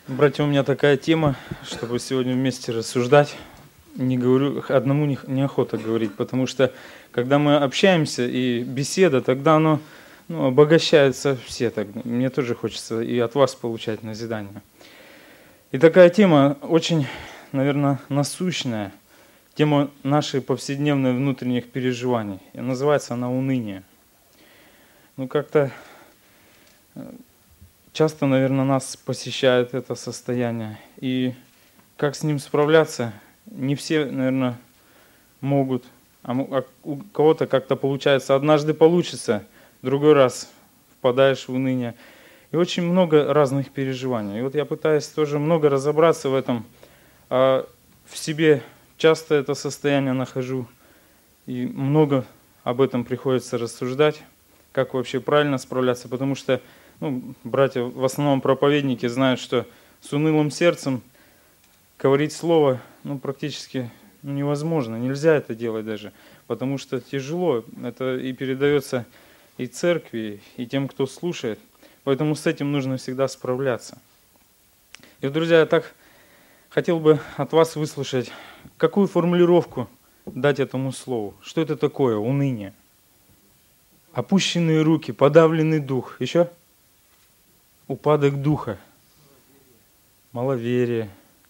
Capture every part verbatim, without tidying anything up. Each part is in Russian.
Братья, у меня такая тема, чтобы сегодня вместе рассуждать. Не говорю, одному не- неохота говорить, потому что когда мы общаемся и беседа, тогда оно ну, обогащается все. Так. Мне тоже хочется и от вас получать назидание. И такая тема очень, наверное, насущная. Тема нашей повседневной внутренних переживаний. И называется она «Уныние». Ну, как-то часто, наверное, нас посещает это состояние. И как с ним справляться, не все, наверное, могут. А у кого-то как-то получается. Однажды получится, другой раз впадаешь в уныние. И очень много разных переживаний. И вот я пытаюсь тоже много разобраться в этом. А в себе часто это состояние нахожу. И много об этом приходится рассуждать, как вообще правильно справляться. Потому что ну, братья, в основном проповедники, знают, что с унылым сердцем говорить слово ну, практически ну, невозможно. Нельзя это делать даже, потому что тяжело. Это и передается и церкви, и тем, кто слушает. Поэтому с этим нужно всегда справляться. И, друзья, я так хотел бы от вас выслушать, какую формулировку дать этому слову. Что это такое? Уныние. Опущенные руки, подавленный дух. Еще? Упадок духа. Маловерие.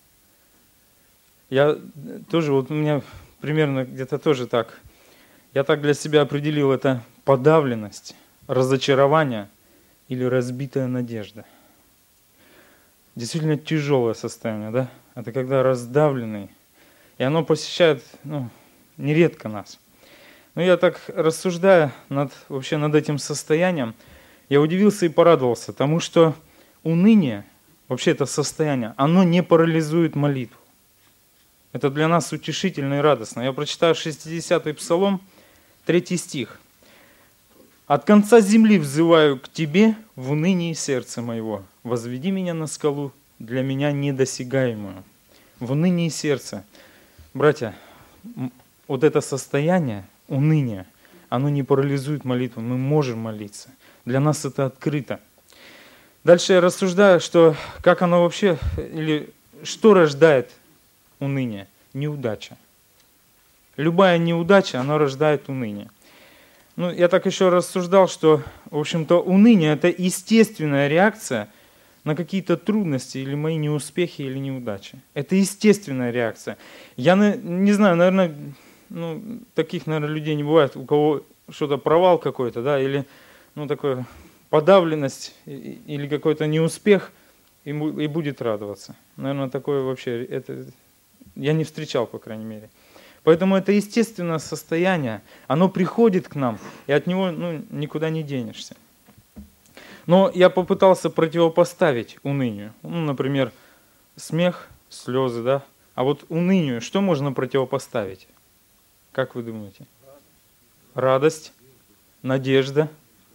Я тоже, вот у меня примерно где-то тоже так. Я так для себя определил это подавленность, разочарование или разбитая надежда. Действительно тяжелое состояние, да? Это когда раздавленный. И оно посещает, ну, нередко нас. Но я так рассуждая над, вообще над этим состоянием, я удивился и порадовался тому, что уныние, вообще это состояние, оно не парализует молитву. Это для нас утешительно и радостно. Я прочитаю шестидесятый псалом, третий стих. «От конца земли взываю к Тебе в унынии сердца моего. Возведи меня на скалу, для меня недосягаемую». В унынии сердца. Братья, вот это состояние, уныние, оно не парализует молитву. Мы можем молиться. Для нас это открыто. Дальше я рассуждаю, что как оно вообще, или что рождает уныние? Неудача. Любая неудача, она рождает уныние. Ну, я так еще рассуждал, что, в общем-то, уныние – это естественная реакция на какие-то трудности или мои неуспехи или неудачи. Это естественная реакция. Я не знаю, наверное, ну, таких, наверное, людей не бывает, у кого что-то провал какой-то, да, или ну, такое подавленность или какой-то неуспех, и будет радоваться. Наверное, такое вообще, это я не встречал, по крайней мере. Поэтому это естественное состояние, оно приходит к нам, и от него ну, никуда не денешься. Но я попытался противопоставить унынию. Ну, например, смех, слезы, да? А вот унынию что можно противопоставить? Как вы думаете? Радость, надежда,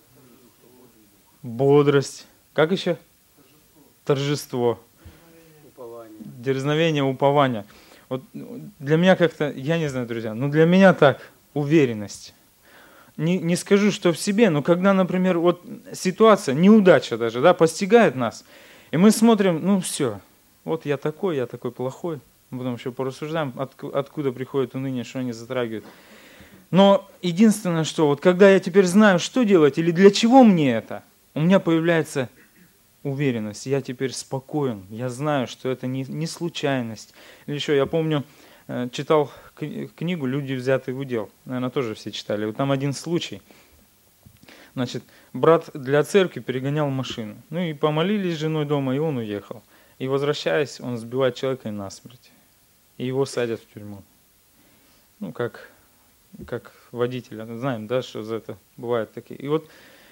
бодрость. Как еще? Торжество. Упование. Дерзновение, упование. Вот для меня как-то, я не знаю, друзья, но для меня так, уверенность. Не, не скажу, что в себе, но когда, например, вот ситуация, неудача даже, да, постигает нас, и мы смотрим, ну все, вот я такой, я такой плохой, потом еще порассуждаем, от, откуда приходит уныние, что они затрагивают. Но единственное, что вот когда я теперь знаю, что делать или для чего мне это, у меня появляется уверенность, я теперь спокоен, я знаю, что это не, не случайность. Или еще, я помню, читал книгу «Люди, взятые в удел», наверное, тоже все читали. Вот там один случай. Значит, брат для церкви перегонял машину. Ну и помолились с женой дома, и он уехал. И возвращаясь, он сбивает человека насмерть. И его садят в тюрьму. Ну, как, как водителя. Знаем, да, что за это бывают такие. И вот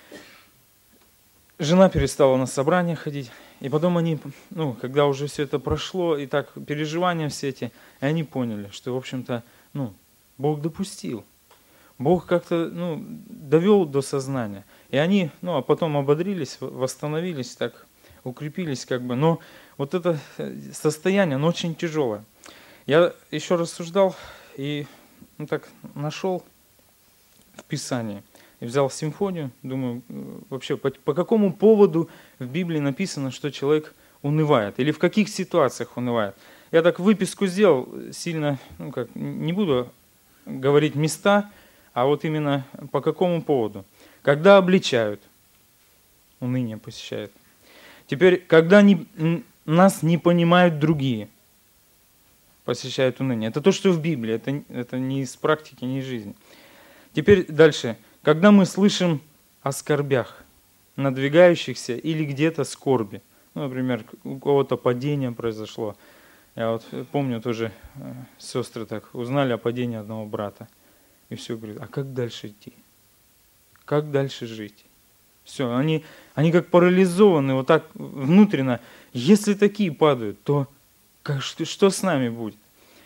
жена перестала на собрания ходить, и потом они, ну, когда уже все это прошло, и так переживания все эти, и они поняли, что, в общем-то, ну, Бог допустил. Бог как-то, ну, довел до сознания. И они, ну, а потом ободрились, восстановились, так, укрепились, как бы. Но вот это состояние, оно очень тяжелое. Я еще рассуждал и, ну, так, нашел в Писании. И взял симфонию, думаю, вообще, по, по какому поводу в Библии написано, что человек унывает или в каких ситуациях унывает. Я так выписку сделал, сильно, ну как, не буду говорить места, а вот именно по какому поводу. Когда обличают, уныние посещает. Теперь, когда не, нас не понимают другие, посещает уныние. Это то, что в Библии, это, это не из практики, не из жизни. Теперь дальше. Когда мы слышим о скорбях, надвигающихся или где-то скорби. Ну, например, у кого-то падение произошло. Я вот помню тоже, э, сестры так узнали о падении одного брата. И все, говорят, а как дальше идти? Как дальше жить? Все, они, они как парализованы, вот так внутренно. Если такие падают, то как, что, что с нами будет?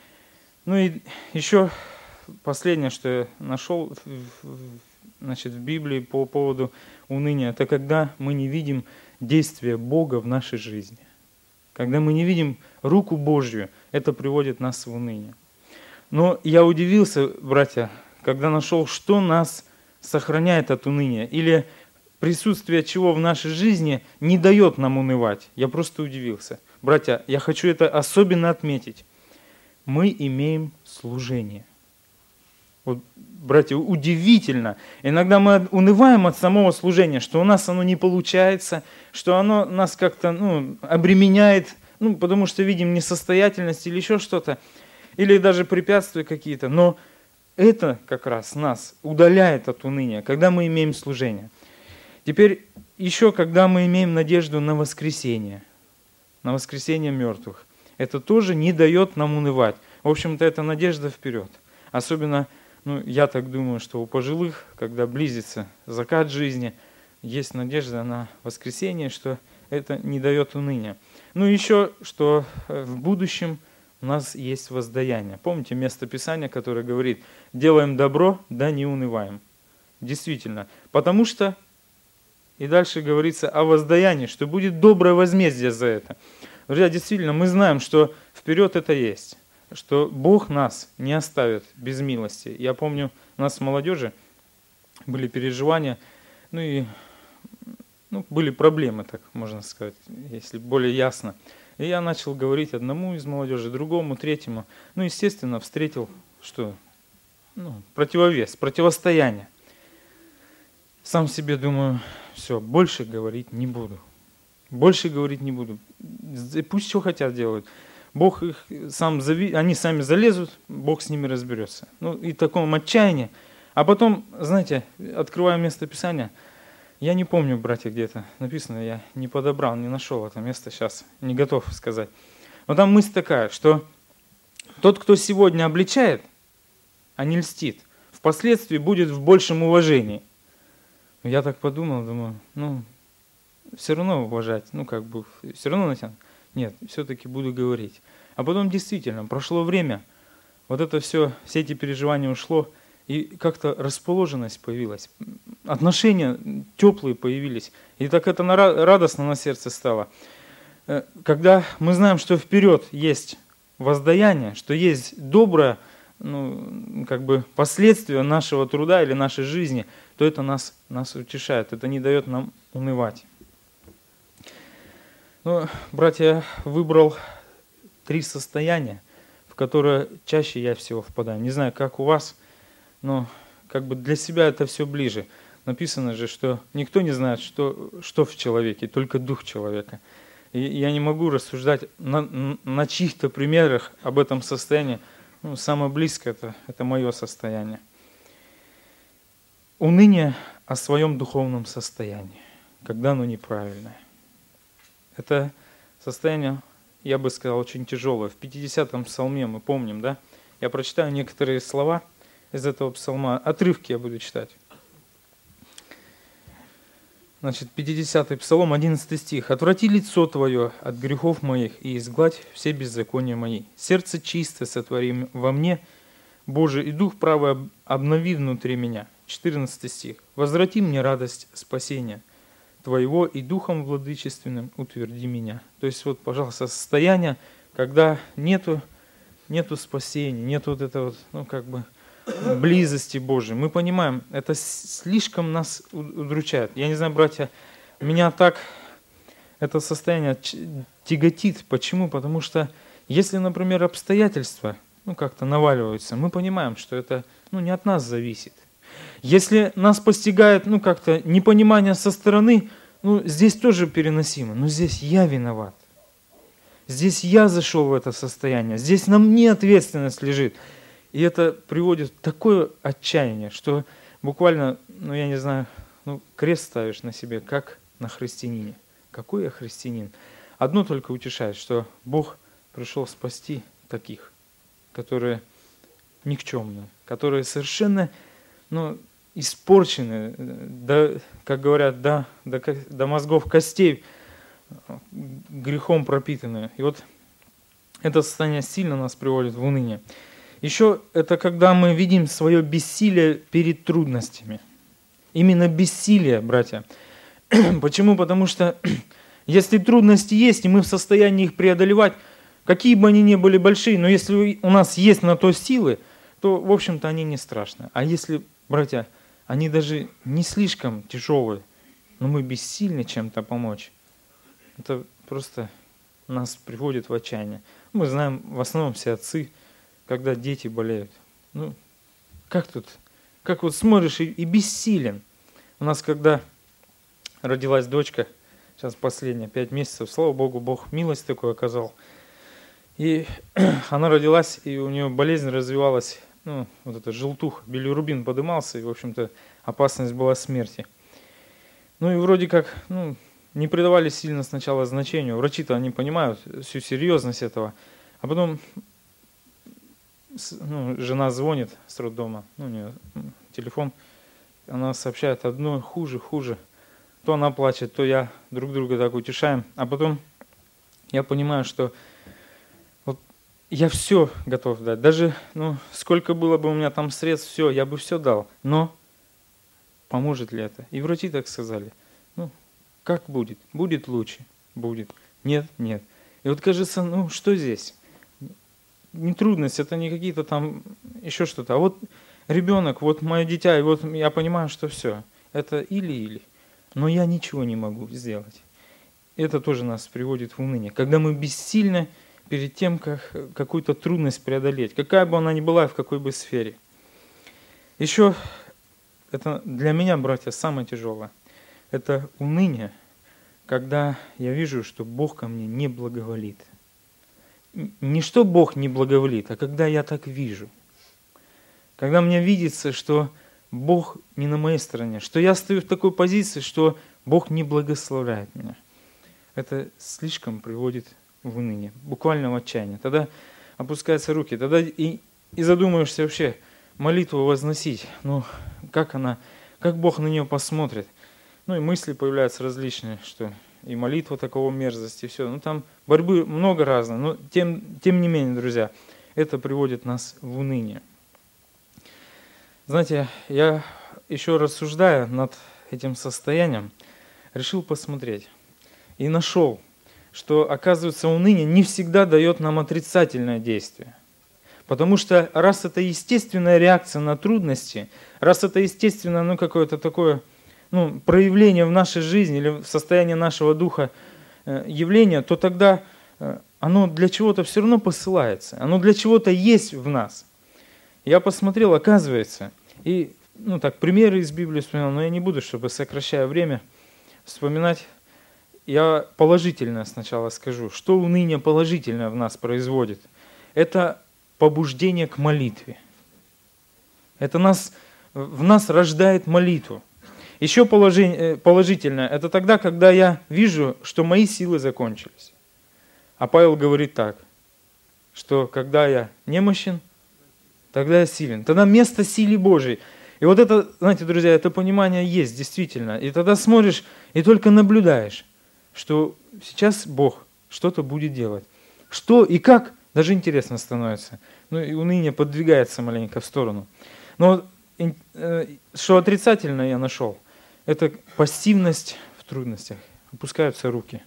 Ну и еще последнее, что я нашел в, в, значит, в Библии по поводу уныния, это когда мы не видим действия Бога в нашей жизни. Когда мы не видим руку Божью, это приводит нас в уныние. Но я удивился, братья, когда нашел, что нас сохраняет от уныния, или присутствие чего в нашей жизни не дает нам унывать. Я просто удивился. Братья, я хочу это особенно отметить. Мы имеем служение. Вот, братья, удивительно. Иногда мы унываем от самого служения, что у нас оно не получается, что оно нас как-то ну, обременяет, ну, потому что видим несостоятельность или еще что-то, или даже препятствия какие-то. Но это как раз нас удаляет от уныния, когда мы имеем служение. Теперь еще, когда мы имеем надежду на воскресение, на воскресение мертвых, это тоже не дает нам унывать. В общем-то, это надежда вперед. Особенно, ну, я так думаю, что у пожилых, когда близится закат жизни, есть надежда на воскресение, что это не дает уныния. Ну, еще, что в будущем у нас есть воздаяние. Помните место Писания, которое говорит, делаем добро, да не унываем. Действительно. Потому что, и дальше говорится о воздаянии, что будет доброе возмездие за это. Друзья, действительно, мы знаем, что вперед это есть. Что Бог нас не оставит без милости. Я помню, у нас в молодежи были переживания, ну и ну, были проблемы, так можно сказать, если более ясно. И я начал говорить одному из молодежи, другому, третьему. Ну, естественно, встретил, что? Ну, противовес, противостояние. Сам себе думаю, все, больше говорить не буду. Больше говорить не буду. Пусть что хотят делают. Бог их сам, зави... они сами залезут, Бог с ними разберется. Ну, и в таком отчаянии. А потом, знаете, открываю место Писания, я не помню, братья, где это написано, я не подобрал, не нашел это место сейчас, не готов сказать. Но там мысль такая, что тот, кто сегодня обличает, а не льстит, впоследствии будет в большем уважении. Я так подумал, думаю, ну, все равно уважать, ну, как бы, все равно натянут. Нет, все-таки буду говорить. А потом действительно, прошло время, вот это все, все эти переживания ушло, и как-то расположенность появилась, отношения теплые появились, и так это радостно на сердце стало. Когда мы знаем, что вперед есть воздаяние, что есть доброе, ну, как бы последствия нашего труда или нашей жизни, то это нас, нас утешает, это не дает нам унывать. Ну, братья, я выбрал три состояния, в которые чаще я всего впадаю. Не знаю, как у вас, но как бы для себя это все ближе. Написано же, что никто не знает, что, что в человеке, только дух человека. И я не могу рассуждать на, на чьих-то примерах об этом состоянии. Ну, самое близкое это, это мое состояние. Уныние о своем духовном состоянии, когда оно неправильное. Это состояние, я бы сказал, очень тяжелое. В пятидесятом псалме мы помним, да? Я прочитаю некоторые слова из этого псалма. Отрывки я буду читать. Значит, пятидесятый псалом, одиннадцатый стих. «Отврати лицо твое от грехов моих и изгладь все беззакония мои. Сердце чистое сотвори во мне, Боже, и дух правый обнови внутри меня». четырнадцатый стих. «Возврати мне радость спасения Твоего и духом владычественным утверди меня». То есть вот, пожалуйста, состояние, когда нету, нету спасения, нету вот этого, ну как бы, близости Божией. Мы понимаем, это слишком нас удручает. Я не знаю, братья, меня так это состояние тяготит. Почему? Потому что если, например, обстоятельства ну, как-то наваливаются, мы понимаем, что это ну, не от нас зависит. Если нас постигает ну, как-то непонимание со стороны, ну, здесь тоже переносимо, но здесь я виноват. Здесь я зашел в это состояние, здесь на мне ответственность лежит. И это приводит в такое отчаяние, что буквально, ну я не знаю, ну, крест ставишь на себе, как на христианине. Какой я христианин? Одно только утешает, что Бог пришел спасти таких, которые никчемные, которые совершенно ну, испорчены, до, как говорят, до, до, до мозгов костей, грехом пропитанные. И вот это состояние сильно нас приводит в уныние. Еще это когда мы видим свое бессилие перед трудностями. Именно бессилие, братья. Почему? Потому что если трудности есть, и мы в состоянии их преодолевать, какие бы они ни были большие, но если у нас есть на то силы, то, в общем-то, они не страшны. А если, братья, они даже не слишком тяжелые, но мы бессильны чем-то помочь, это просто нас приводит в отчаяние. Мы знаем, в основном все отцы, когда дети болеют. Ну, как тут? Как вот смотришь и, и бессилен. У нас, когда родилась дочка, сейчас последняя, пять месяцев, слава Богу, Бог милость такую оказал. И она родилась, и у нее болезнь развивалась, ну, вот эта желтуха, билирубин подымался, и, в общем-то, опасность была смерти. Ну и вроде как, ну, не придавали сильно сначала значению. Врачи-то они понимают всю серьезность этого. А потом ну, жена звонит с роддома, ну, у нее телефон, она сообщает одно хуже, хуже. То она плачет, то я, друг друга так утешаем. А потом я понимаю, что вот я все готов дать. Даже ну, сколько было бы у меня там средств, все, я бы все дал. Но поможет ли это? И врачи так сказали. Ну, как будет? Будет лучше? Будет. Нет? Нет. И вот кажется, ну что здесь? Не трудность, это не какие-то там еще что-то. А вот ребенок, вот мое дитя, и вот я понимаю, что все. Это или-или. Но я ничего не могу сделать. Это тоже нас приводит в уныние. Когда мы бессильны перед тем, как какую-то трудность преодолеть, какая бы она ни была, в какой бы сфере. Еще это для меня, братья, самое тяжелое. Это уныние, когда я вижу, что Бог ко мне не благоволит. Не что Бог не благоволит, а когда я так вижу. Когда мне видится, что Бог не на моей стороне, что я стою в такой позиции, что Бог не благословляет меня. Это слишком приводит в уныние, буквально в отчаяние. Тогда опускаются руки, тогда и, и задумаешься вообще, молитву возносить, ну как она, как Бог на нее посмотрит. Ну и мысли появляются различные, что и молитва такого мерзости, и все. Ну там борьбы много разных, но тем, тем не менее, друзья, это приводит нас в уныние. Знаете, я еще рассуждая над этим состоянием, решил посмотреть и нашел, что, оказывается, уныние не всегда дает нам отрицательное действие. Потому что раз это естественная реакция на трудности, раз это естественное ну, какое-то такое ну, проявление в нашей жизни или в состоянии нашего духа э, явления, то тогда э, оно для чего-то все равно посылается, оно для чего-то есть в нас. Я посмотрел, оказывается, и ну, так, примеры из Библии вспоминал, но я не буду, чтобы, сокращая время, вспоминать. Я положительно сначала скажу, что уныние положительное в нас производит. Это побуждение к молитве. Это нас, в нас рождает молитву. Еще положительное, это тогда, когда я вижу, что мои силы закончились. А Павел говорит так, что когда я немощен, тогда я силен. Тогда место силы Божией. И вот это, знаете, друзья, это понимание есть действительно. И тогда смотришь и только наблюдаешь, что сейчас Бог что-то будет делать. Что и как, даже интересно становится. Ну и уныние подвигается маленько в сторону. Но что отрицательно я нашел, это пассивность в трудностях. Опускаются руки.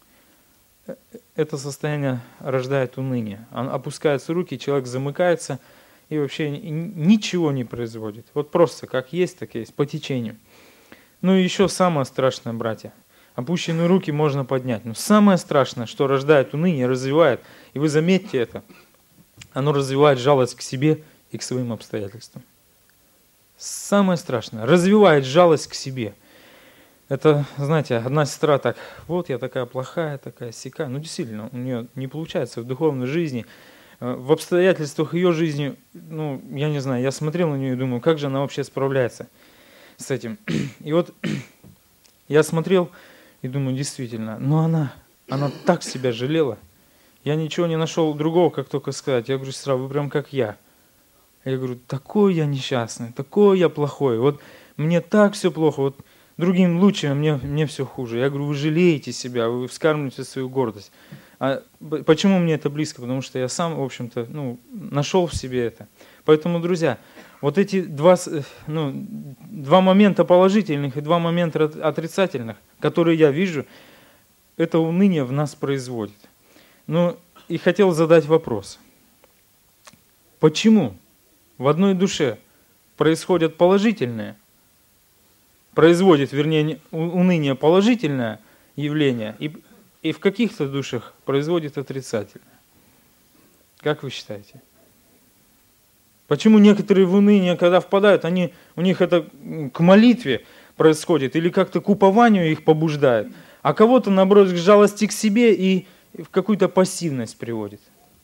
Это состояние рождает уныние. Опускаются руки, человек замыкается и вообще ничего не производит. Вот просто как есть, так и есть, по течению. Ну и еще самое страшное, братья, опущенные руки можно поднять. Но самое страшное, что рождает уныние, развивает, и вы заметьте это, оно развивает жалость к себе и к своим обстоятельствам. Самое страшное, развивает жалость к себе. Это, знаете, одна сестра так, вот я такая плохая, такая сякая. Ну, действительно, у нее не получается в духовной жизни, в обстоятельствах ее жизни, ну, я не знаю, я смотрел на нее и думаю, как же она вообще справляется с этим. И вот я смотрел и думаю, действительно, но она, она так себя жалела. Я ничего не нашел другого, как только сказать. Я говорю, сестра, вы прям как я. Я говорю, такой я несчастный, такой я плохой. Вот мне так все плохо, вот другим лучше, а мне, мне все хуже. Я говорю, вы жалеете себя, вы вскармливаете свою гордость. А почему мне это близко? Потому что я сам, в общем-то, ну, нашел в себе это. Поэтому, друзья, вот эти два, ну, два момента положительных и два момента отрицательных, которые я вижу, это уныние в нас производит. Ну, и хотел задать вопрос. Почему в одной душе происходят положительные, производит, вернее, уныние положительное явление, и, и в каких-то душах производит отрицательное? Как вы считаете? Почему некоторые в уныние, когда впадают, они, у них это к молитве происходит или как-то к упованию их побуждает, а кого-то, наоборот, к жалости к себе и в какую-то пассивность приводит?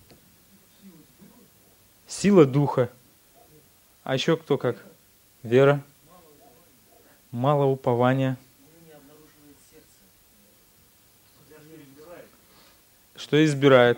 Сила духа. А еще кто как? Вера. Мало упования. Что избирает?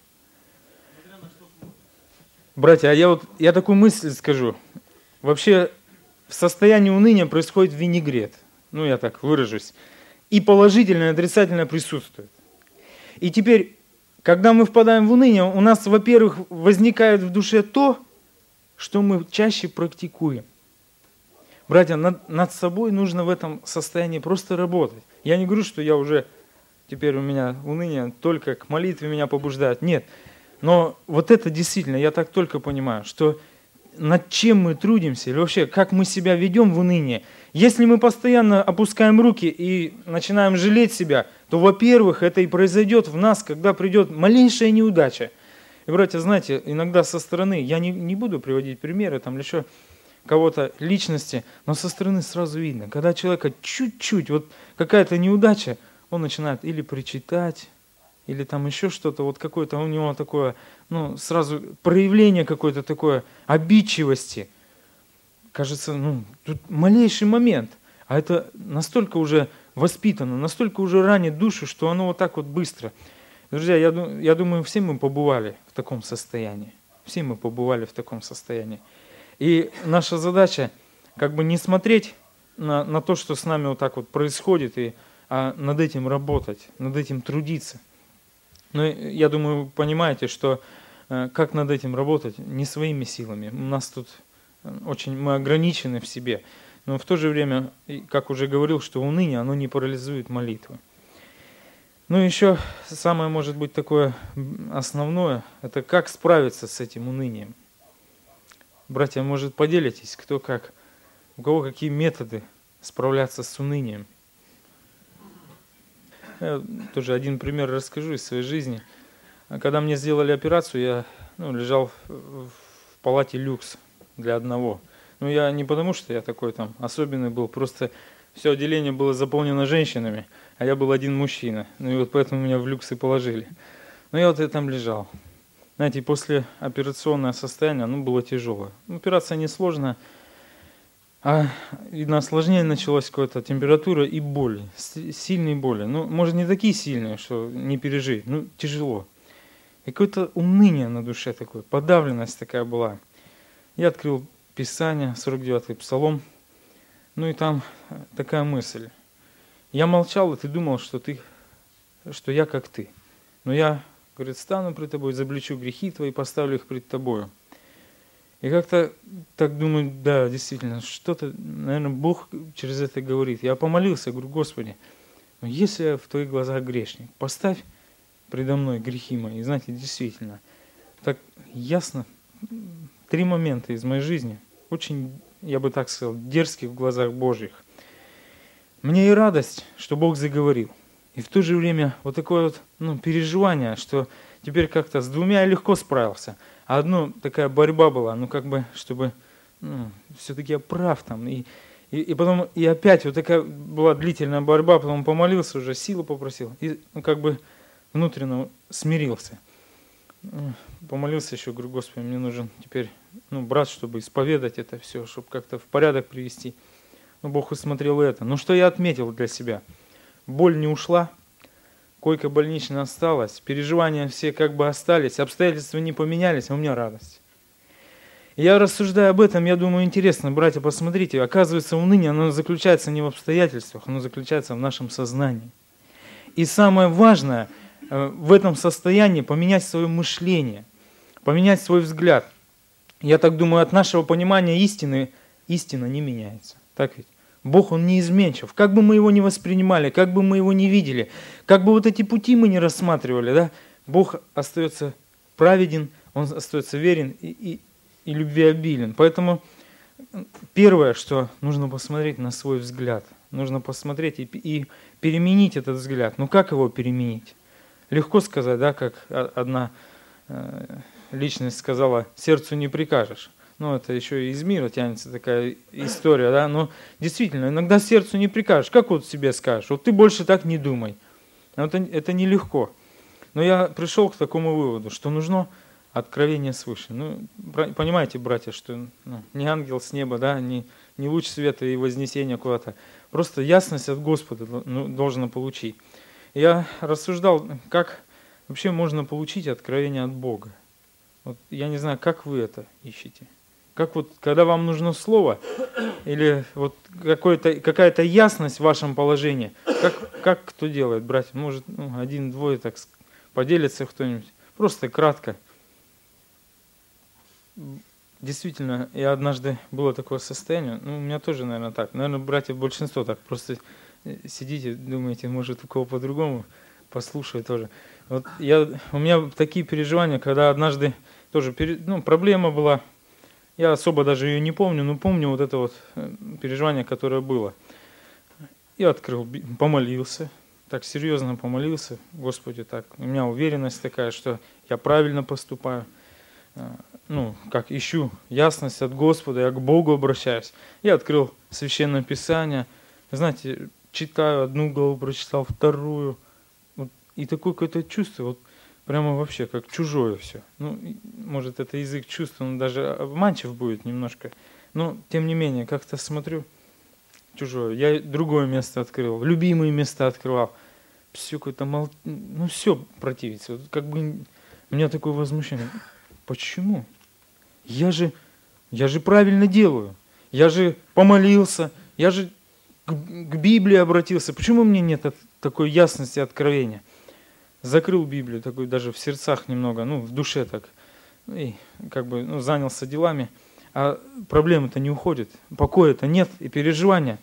Братья, а я вот я такую мысль скажу. Вообще в состоянии уныния происходит винегрет. Ну, я так выражусь. И положительное, и отрицательное присутствует. И теперь, когда мы впадаем в уныние, у нас, во-первых, возникает в душе то, что мы чаще практикуем. Братья, над, над собой нужно в этом состоянии просто работать. Я не говорю, что я уже, теперь у меня уныние, только к молитве меня побуждает. Нет. Но вот это действительно, я так только понимаю, что над чем мы трудимся, или вообще, как мы себя ведем в унынии. Если мы постоянно опускаем руки и начинаем жалеть себя, то, во-первых, это и произойдет в нас, когда придет малейшая неудача. И, братья, знаете, иногда со стороны, я не, не буду приводить примеры, там, или еще кого-то, личности, но со стороны сразу видно, когда человека чуть-чуть, вот какая-то неудача, он начинает или причитать, или там еще что-то, вот какое-то у него такое, ну, сразу проявление какое-то такое обидчивости. Кажется, ну, тут малейший момент, а это настолько уже воспитано, настолько уже ранит душу, что оно вот так вот быстро. Друзья, я, я думаю, все мы побывали в таком состоянии. Все мы побывали в таком состоянии. И наша задача, как бы не смотреть на, на то, что с нами вот так вот происходит, и, а над этим работать, над этим трудиться. Но я думаю, вы понимаете, что э, как над этим работать? Не своими силами. У нас тут очень, мы ограничены в себе. Но в то же время, как уже говорил, что уныние, оно не парализует молитву. Ну и еще самое, может быть, такое основное, это как справиться с этим унынием. Братья, может, поделитесь, кто как, у кого какие методы справляться с унынием. Я тоже один пример расскажу из своей жизни. Когда мне сделали операцию, я ну, лежал в палате люкс для одного. Ну, я не потому, что я такой там особенный был, просто все отделение было заполнено женщинами, а я был один мужчина. Ну и вот поэтому меня в люкс и положили. Ну я вот и там лежал. Знаете, после операционное состояние, оно было тяжелое. Операция несложная, а видно, осложнение началось какое-то, температура и боль, сильные боли. Ну, может, не такие сильные, что не пережить, ну, тяжело. И какое-то уныние на душе такое, подавленность такая была. Я открыл Писание, сорок девятый Псалом, ну и там такая мысль. Я молчал, и ты думал, что ты, что я как ты. Но я, говорит, стану пред тобой, изобличу грехи твои, поставлю их пред тобою. И как-то так думаю, да, действительно, что-то, наверное, Бог через это говорит. Я помолился, говорю, Господи, ну если я в твоих глазах грешник, поставь предо мной грехи мои. И знаете, действительно, так ясно, три момента из моей жизни, очень, я бы так сказал, дерзких в глазах Божьих. Мне и радость, что Бог заговорил. И в то же время вот такое вот ну, переживание, что теперь как-то с двумя я легко справился. А одно такая борьба была, ну как бы, чтобы ну, все-таки я прав там. И, и, и потом, и опять вот такая была длительная борьба, потом помолился уже, силу попросил. И ну, как бы внутренне смирился. Помолился еще, говорю, Господи, мне нужен теперь ну, брат, чтобы исповедать это все, чтобы как-то в порядок привести. Ну, Бог усмотрел это. Ну, что я отметил для себя? Боль не ушла, койка больничная осталась, переживания все как бы остались, обстоятельства не поменялись, а у меня радость. И я рассуждаю об этом, я думаю, интересно, братья, посмотрите, оказывается, уныние, оно заключается не в обстоятельствах, оно заключается в нашем сознании. И самое важное в этом состоянии поменять свое мышление, поменять свой взгляд. Я так думаю, от нашего понимания истины, истина не меняется. Так ведь? Бог, Он неизменчив. Как бы мы Его не воспринимали, как бы мы Его не видели, как бы вот эти пути мы не рассматривали, да, Бог остается праведен, Он остается верен и, и, и любвеобилен. Поэтому первое, что нужно посмотреть на свой взгляд, нужно посмотреть и, и переменить этот взгляд. Ну как его переменить? Легко сказать, да, как одна э, личность сказала, сердцу не прикажешь. Ну, это еще и из мира тянется такая история, да, но действительно, иногда сердцу не прикажешь. Как вот себе скажешь? Вот ты больше так не думай. Это, это нелегко. Но я пришел к такому выводу, что нужно откровение свыше. Ну, понимаете, братья, что ну, не ангел с неба, да, не, не луч света и вознесения куда-то. Просто ясность от Господа ну, должна получить. Я рассуждал, как вообще можно получить откровение от Бога. Вот я не знаю, как вы это ищете. Как вот, когда вам нужно слово, или вот какое-то, какая-то ясность в вашем положении, как, как кто делает, братья? Может, ну, один-двое так поделится кто-нибудь. Просто кратко. Действительно, я однажды было такое состояние, ну, у меня тоже, наверное, так. Наверное, братья, большинство так. Просто сидите, думаете, может, у кого по-другому, послушаю тоже. Вот я, у меня такие переживания, когда однажды тоже ну, проблема была, я особо даже ее не помню, но помню вот это вот переживание, которое было. Я открыл, помолился, так серьезно помолился, Господи, так, у меня уверенность такая, что я правильно поступаю, ну, как ищу ясность от Господа, я к Богу обращаюсь. Я открыл Священное Писание, знаете, читаю, одну главу прочитал, вторую, вот, и такое какое-то чувство, вот, прямо вообще как чужое все. Ну, может, это язык чувств, он даже обманчив будет немножко. Но, тем не менее, как-то смотрю, чужое. Я другое место открыл, любимые места открывал. Все какое-то мол... ну, все противится. Вот как бы у меня такое возмущение. Почему? Я же, я же правильно делаю. Я же помолился. Я же к, к Библии обратился. Почему мне нет от, такой ясности откровения? Закрыл Библию, такой даже в сердцах немного, ну, в душе так, и как бы ну, занялся делами, а проблемы-то не уходят, покоя-то нет, и переживания.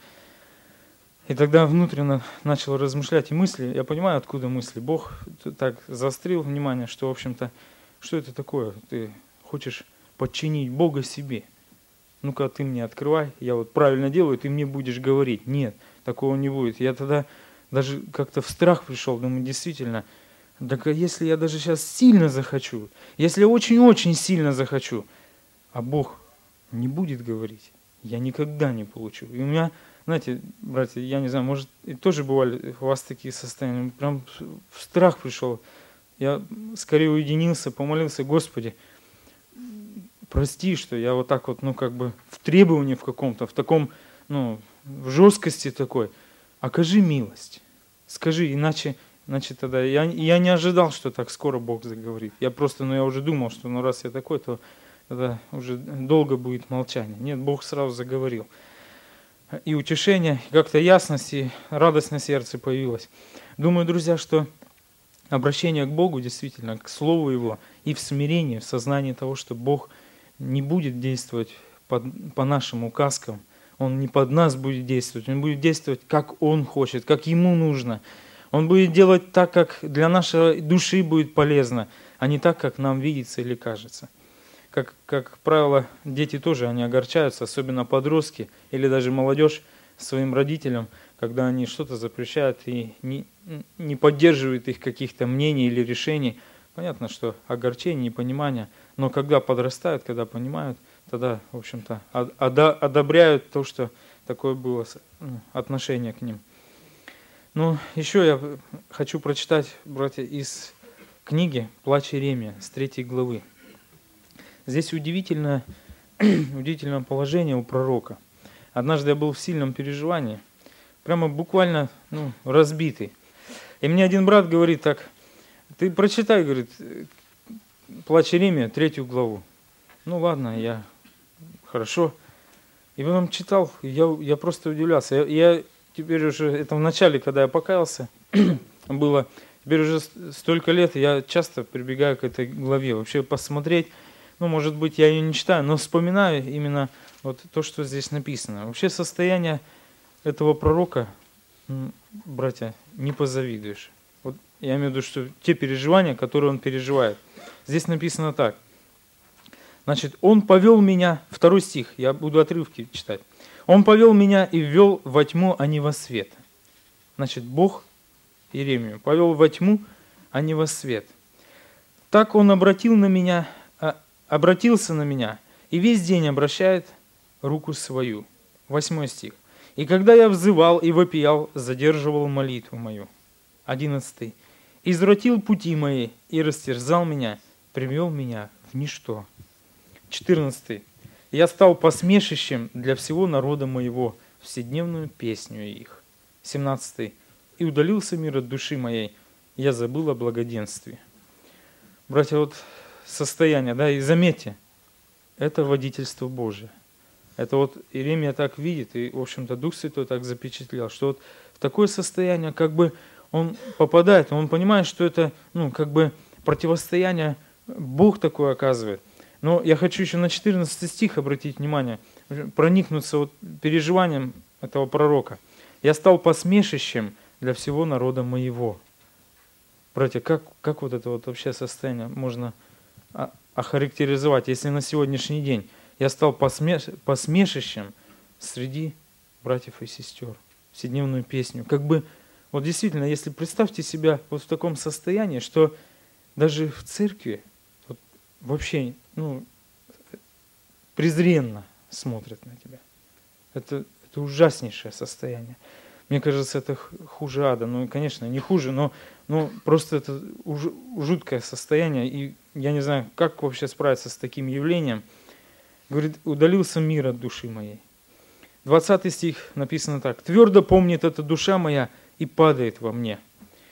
И тогда внутренне начал размышлять и мысли, я понимаю, откуда мысли. Бог так заострил внимание, что, в общем-то, что это такое? Ты хочешь подчинить Бога себе. Ну-ка, ты мне открывай, я вот правильно делаю, ты мне будешь говорить. Нет, такого не будет. Я тогда даже как-то в страх пришел, думаю, действительно, так если я даже сейчас сильно захочу, если я очень-очень сильно захочу, а Бог не будет говорить, я никогда не получу. И у меня, знаете, братья, я не знаю, может, и тоже бывали у вас такие состояния, прям в страх пришел. Я скорее уединился, помолился, Господи, прости, что я вот так вот, ну, как бы в требовании в каком-то, в таком, ну, в жесткости такой. Окажи милость, скажи, иначе... Значит, тогда я, я не ожидал, что так скоро Бог заговорит. Я просто, ну я уже думал, что ну раз я такой, то тогда уже долго будет молчание. Нет, Бог сразу заговорил. И утешение, и как-то ясность, и радость на сердце появилась. Думаю, друзья, что обращение к Богу, действительно, к Слову Его, и в смирении, в сознании того, что Бог не будет действовать под, по нашим указкам, Он не под нас будет действовать, Он будет действовать, как Он хочет, как Ему нужно. Он будет делать так, как для нашей души будет полезно, а не так, как нам видится или кажется. Как, как правило, дети тоже, они огорчаются, особенно подростки или даже молодежь своим родителям, когда они что-то запрещают и не, не поддерживают их каких-то мнений или решений. Понятно, что огорчение, непонимание, но когда подрастают, когда понимают, тогда, в общем-то, одобряют то, что такое было отношение к ним. Ну, еще я хочу прочитать, братья, из книги «Плач Иеремия» с третьей главы. Здесь удивительное, удивительное положение у пророка. Однажды я был в сильном переживании, прямо буквально ну, разбитый. И мне один брат говорит так: ты прочитай, говорит, «Плач Иеремия», третью главу. Ну ладно, я, хорошо. И потом читал, я, я просто удивлялся. Я, я теперь уже, это в начале, когда я покаялся, было, теперь уже столько лет, я часто прибегаю к этой главе, вообще посмотреть. Ну, может быть, я ее не читаю, но вспоминаю именно вот то, что здесь написано. Вообще состояние этого пророка, братья, не позавидуешь. Вот я имею в виду, что те переживания, которые он переживает. Здесь написано так. Значит, он повел меня, второй стих, я буду отрывки читать. Он повел меня и ввел во тьму, а не во свет. Значит, Бог Иеремию повел во тьму, а не во свет. Так он обратил на меня, обратился на меня, и весь день обращает руку свою. Восьмой стих. И когда я взывал и вопиял, задерживал молитву мою. Одиннадцатый. Извратил пути мои и растерзал меня, привел меня в ничто. Четырнадцатый. Я стал посмешищем для всего народа моего, вседневную песню их. Семнадцатый. И удалился мир от души моей, я забыл о благоденствии. Братья, вот состояние, да, и заметьте, это водительство Божие. Это вот Иеремия так видит, и, в общем-то, Дух Святой так запечатлел, что вот в такое состояние, как бы, он попадает, он понимает, что это, ну, как бы, противостояние Бог такое оказывает. Но я хочу еще на четырнадцатый стих обратить внимание, проникнуться вот переживанием этого пророка. «Я стал посмешищем для всего народа моего». Братья, как, как вот это вот вообще состояние можно охарактеризовать, если на сегодняшний день я стал посмеш... посмешищем среди братьев и сестер, вседневную песню. Как бы, вот действительно, если представьте себя вот в таком состоянии, что даже в церкви вот, вообще ну, презренно смотрят на тебя. Это, это ужаснейшее состояние. Мне кажется, это хуже ада. Ну, конечно, не хуже, но, но просто это уж, жуткое состояние. И я не знаю, как вообще справиться с таким явлением. Говорит, удалился мир от души моей. двадцатый стих написано так. «Твердо помнит эта душа моя и падает во мне».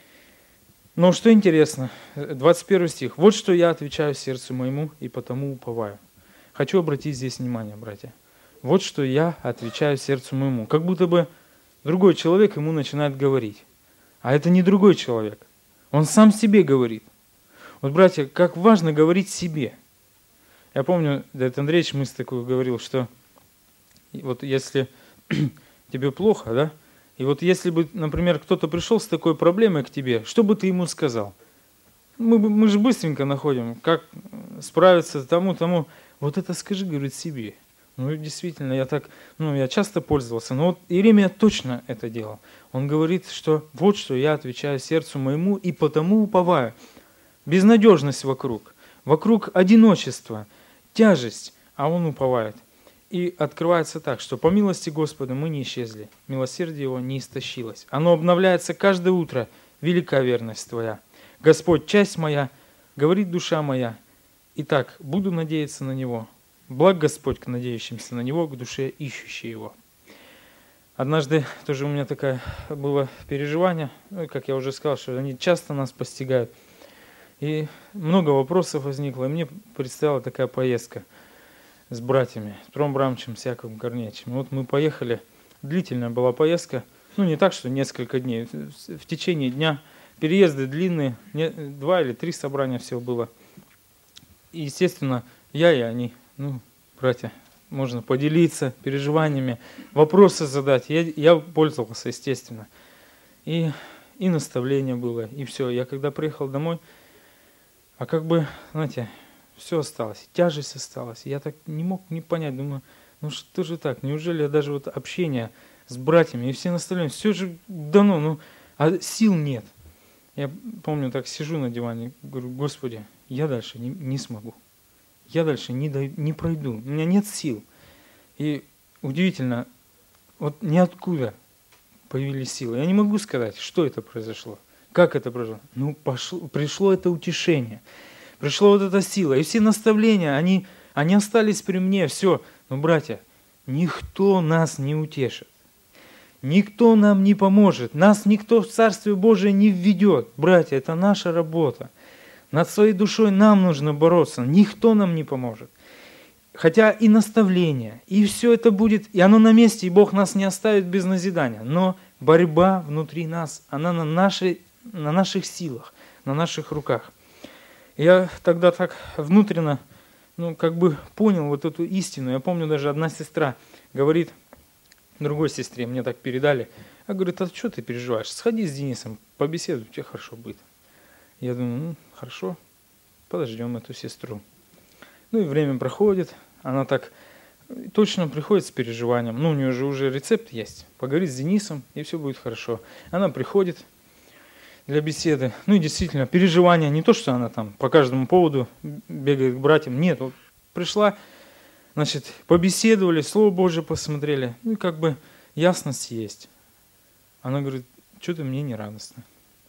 Но что интересно, двадцать первый стих. «Вот что я отвечаю сердцу моему и потому уповаю». Хочу обратить здесь внимание, братья. Вот что я отвечаю сердцу моему. Как будто бы другой человек ему начинает говорить. А это не другой человек. Он сам себе говорит. Вот, братья, как важно говорить себе. Я помню, Давид Андреевич мысль такую говорил, что вот если тебе плохо, да, и вот если бы, например, кто-то пришел с такой проблемой к тебе, что бы ты ему сказал? Мы, мы же быстренько находим, как справиться тому, тому. Вот это скажи, говорит, себе. Ну, действительно, я так, ну, я часто пользовался, но вот Иеремия точно это делал. Он говорит, что вот что я отвечаю сердцу моему и потому уповаю. Безнадежность вокруг, вокруг одиночество, тяжесть, а он уповает. И открывается так, что по милости Господа мы не исчезли, милосердие Его не истощилось. Оно обновляется каждое утро, велика верность Твоя. Господь, часть моя, говорит душа моя, итак, буду надеяться на Него. Благ Господь к надеющимся на Него, к душе ищущей Его. Однажды тоже у меня такое было переживание, ну, как я уже сказал, что они часто нас постигают. И много вопросов возникло, и мне предстояла такая поездка с братьями, с Петром Брамовичем, с Яковом Корнеевичем. Вот мы поехали, длительная была поездка, ну не так, что несколько дней, в течение дня, переезды длинные, два или три собрания всего было. И, естественно, я и они, ну, братья, можно поделиться переживаниями, вопросы задать. Я, я пользовался, естественно. И, и наставление было, и все. Я когда приехал домой, а как бы, знаете, все осталось, тяжесть осталась. Я так не мог не понять, думаю, ну что же так, неужели даже вот общение с братьями, и все наставления, все же дано, ну, а сил нет. Я помню, так сижу на диване, говорю: Господи, я дальше не, не смогу. Я дальше не, дой, не пройду, у меня нет сил. И удивительно, вот ниоткуда появились силы. Я не могу сказать, что это произошло, как это произошло. Ну, пошло, пришло это утешение, пришло вот эта сила. И все наставления, они, они остались при мне, все. Но, братья, никто нас не утешит. Никто нам не поможет. Нас никто в Царствие Божие не введет. Братья, это наша работа. Над своей душой нам нужно бороться. Никто нам не поможет. Хотя и наставление, и все это будет, и оно на месте, и Бог нас не оставит без назидания. Но борьба внутри нас, она на, нашей, на наших силах, на наших руках. Я тогда так внутренно, ну, как бы понял вот эту истину. Я помню, даже одна сестра говорит другой сестре, мне так передали, а говорит: а что ты переживаешь? Сходи с Денисом, побеседуй, тебе хорошо будет. Я думаю: ну, хорошо, подождем эту сестру. Ну и время проходит, она так точно приходит с переживанием. Ну, у нее же уже рецепт есть. Поговорить с Денисом, и все будет хорошо. Она приходит для беседы. Ну и действительно, переживания, не то, что она там по каждому поводу бегает к братьям. Нет, вот пришла, значит, побеседовали, Слово Божие посмотрели. Ну и как бы ясность есть. Она говорит: что-то мне не радостно.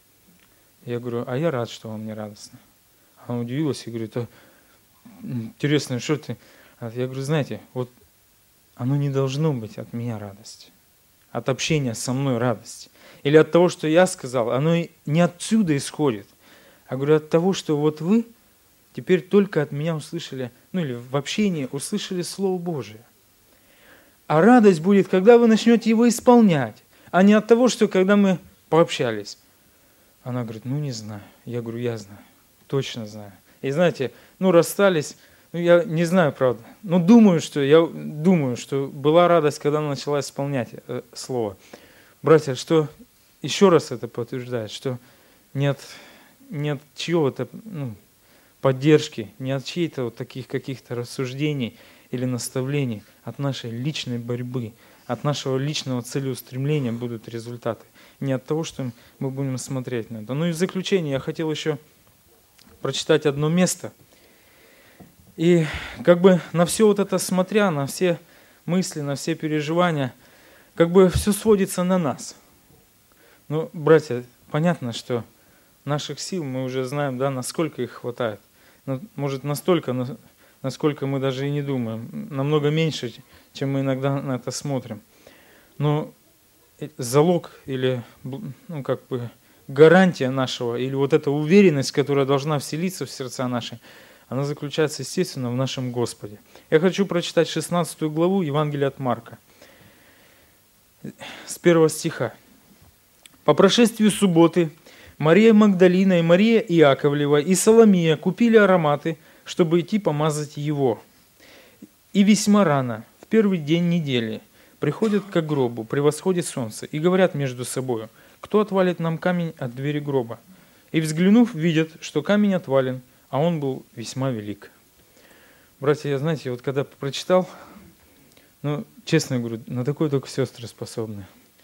Я говорю: а я рад, что вам не радостно. Она удивилась и говорит: а, интересно, что ты? Я говорю: знаете, вот оно не должно быть от меня радость, от общения со мной радость. Или от того, что я сказал, оно не отсюда исходит. Я говорю: от того, что вот вы теперь только от меня услышали, ну или в общении услышали Слово Божие. А радость будет, когда вы начнете его исполнять, а не от того, что когда мы пообщались. Она говорит: ну не знаю. Я говорю: я знаю, точно знаю. И знаете, ну расстались, ну я не знаю, правда, но думаю, что я думаю, что была радость, когда она начала исполнять э, Слово. Братья, что еще раз это подтверждает, что нет, нет чьего-то, ну, поддержки, не от чьей-то вот таких каких-то рассуждений или наставлений, от нашей личной борьбы, от нашего личного целеустремления будут результаты. Не от того, что мы будем смотреть на это. Ну и в заключение я хотел еще прочитать одно место. И как бы на все вот это смотря, на все мысли, на все переживания, как бы все сводится на нас. Ну, братья, понятно, что наших сил мы уже знаем, да, насколько их хватает. Может, настолько, насколько мы даже и не думаем. Намного меньше, чем мы иногда на это смотрим. Но залог или, ну, как бы гарантия нашего, или вот эта уверенность, которая должна вселиться в сердца наши, она заключается, естественно, в нашем Господе. Я хочу прочитать шестнадцатую главу Евангелия от Марка, с первого стиха. «По прошествию субботы Мария Магдалина и Мария Иаковлева и Соломия купили ароматы, чтобы идти помазать его. И весьма рано, в первый день недели, приходят к гробу при восходе солнца и говорят между собою: кто отвалит нам камень от двери гроба? И взглянув, видят, что камень отвален, а он был весьма велик». Братья, знаете, вот когда прочитал, ну, честно говорю, на такое только сестры способны.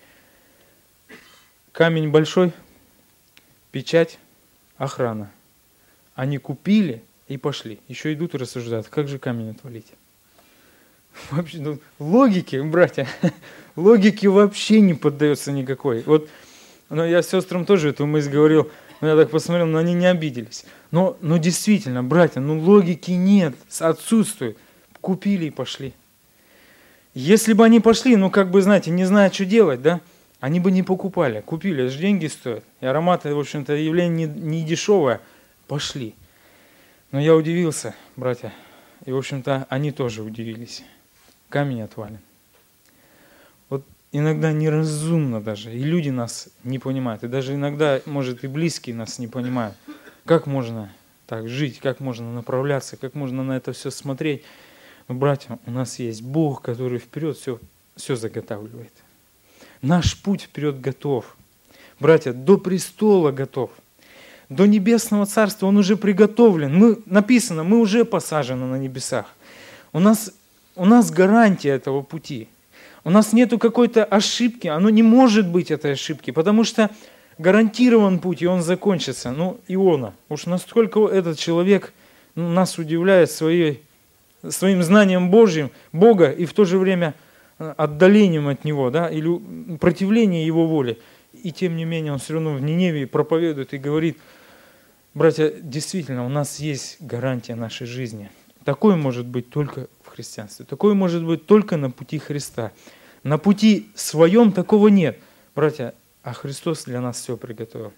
Камень большой, печать, охрана. Они купили и пошли. Еще идут и рассуждают, как же камень отвалить. Вообще, ну, логике, братья, логике вообще не поддается никакой. Вот, ну, я сестрам тоже эту мысль говорил, но я так посмотрел, но они не обиделись. Но, но действительно, братья, ну логики нет, отсутствует. Купили и пошли. Если бы они пошли, ну как бы, знаете, не зная, что делать, да, они бы не покупали. Купили, это же деньги стоят. И ароматы, в общем-то, явление не, не дешевое. Пошли. Но я удивился, братья, и, в общем-то, они тоже удивились. Камень отвален. Вот иногда неразумно даже, и люди нас не понимают, и даже иногда, может, и близкие нас не понимают. Как можно так жить, как можно направляться, как можно на это все смотреть. Но, братья, у нас есть Бог, который вперед все, все заготавливает. Наш путь вперед готов. Братья, до престола готов. До небесного царства он уже приготовлен. Мы, написано, мы уже посажены на небесах. У нас, у нас гарантия этого пути. У нас нету какой-то ошибки, оно не может быть этой ошибки, потому что гарантирован путь, и он закончится. Ну, Иона, уж настолько этот человек нас удивляет своей, своим знанием Божьим, Бога, и в то же время отдалением от Него, да, или противлением Его воле. И тем не менее он все равно в Ниневии проповедует и говорит: братья, действительно, у нас есть гарантия нашей жизни. Такое может быть только в христианстве. Такое может быть только на пути Христа. На пути своем такого нет. Братья, а Христос для нас все приготовил.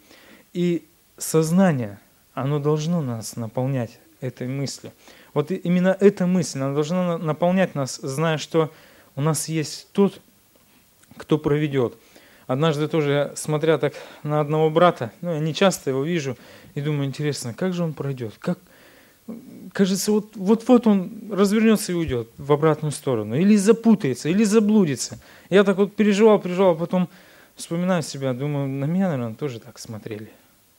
И сознание, оно должно нас наполнять этой мыслью. Вот именно эта мысль, она должна наполнять нас, зная, что у нас есть тот, кто проведет. Однажды тоже, смотря так на одного брата, ну, я не часто его вижу, и думаю, интересно, как же он пройдет? Как, кажется, вот, вот-вот он развернется и уйдет в обратную сторону. Или запутается, или заблудится. Я так вот переживал, переживал, а потом вспоминаю себя, думаю, на меня, наверное, тоже так смотрели.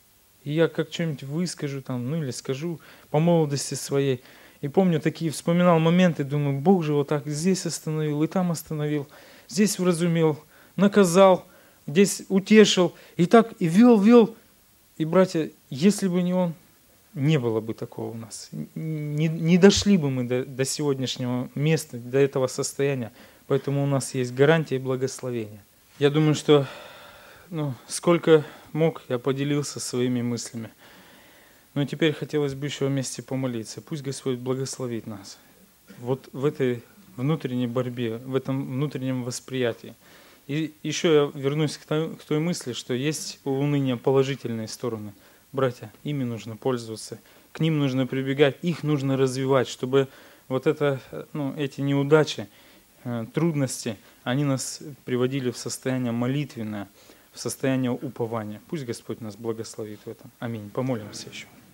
И я как что-нибудь выскажу там, ну или скажу по молодости своей. И помню такие, вспоминал моменты, думаю, Бог же вот так здесь остановил, и там остановил, здесь вразумил, наказал, здесь утешил. И так, и вел, вел. И, братья, если бы не Он, не было бы такого у нас. Не, не дошли бы мы до, до сегодняшнего места, до этого состояния. Поэтому у нас есть гарантия и благословение. Я думаю, что ну, сколько мог, я поделился своими мыслями. Но теперь хотелось бы еще вместе помолиться. Пусть Господь благословит нас вот в этой внутренней борьбе, в этом внутреннем восприятии. И еще я вернусь к той, к той мысли, что есть у уныния положительные стороны. Братья, ими нужно пользоваться, к ним нужно прибегать, их нужно развивать, чтобы вот это, ну, эти неудачи, трудности, они нас приводили в состояние молитвенное, в состояние упования. Пусть Господь нас благословит в этом. Аминь. Помолимся еще.